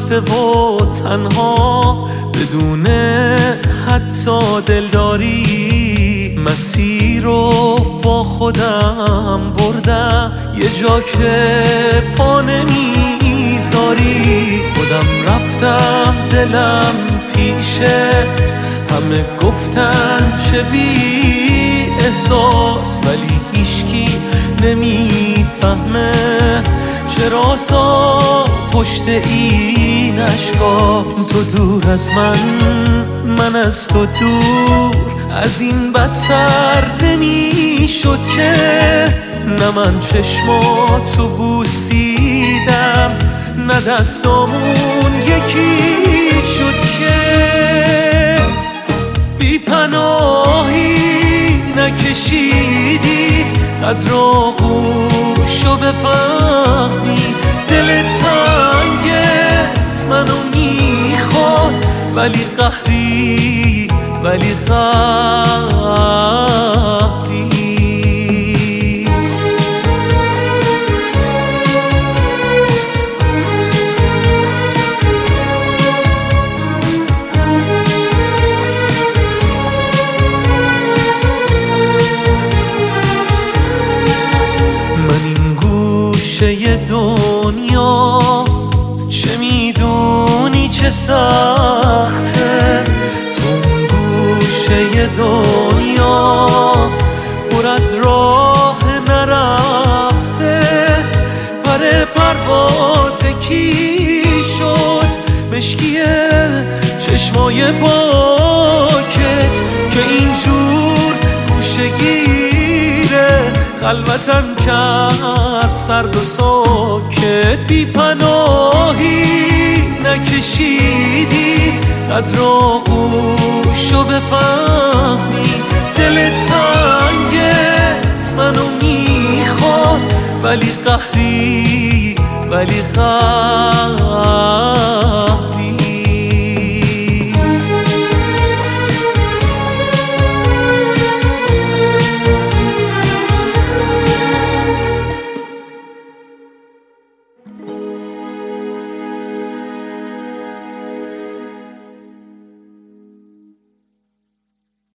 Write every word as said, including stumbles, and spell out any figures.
خسته و تنها بدون حتی دلداری، مسیر رو با خودم بردم یه جا که پا نمیذاری. خودم رفتم دلم پیشت، همه گفتن چه بی احساس، ولی هیچکی نمیفهمه چرا سا پشت این اشکاست. تو دور از من، من از تو دور، از این بدتر نمیشد که نه من چشماتو بوسیدم نه دستامون یکی شد که بی پناهی نکشیدی قدر آغوشو بفهمی. دل تنگت منو میخواد ولی قهری، ولی قهری. چه دنیا چه میدونی چه سخته، تو اون گوشه دنیا پر از راه نرفته. پر پرواز کی شد مشکیه چشمای پاکت که اینجور گوشه گیره خلوتم کرد سرد و ساکت. بی پناهی نکشیدی قدر آغوشو بفهمی. دل تنگت منو میخواد ولی قهری، ولی قهری.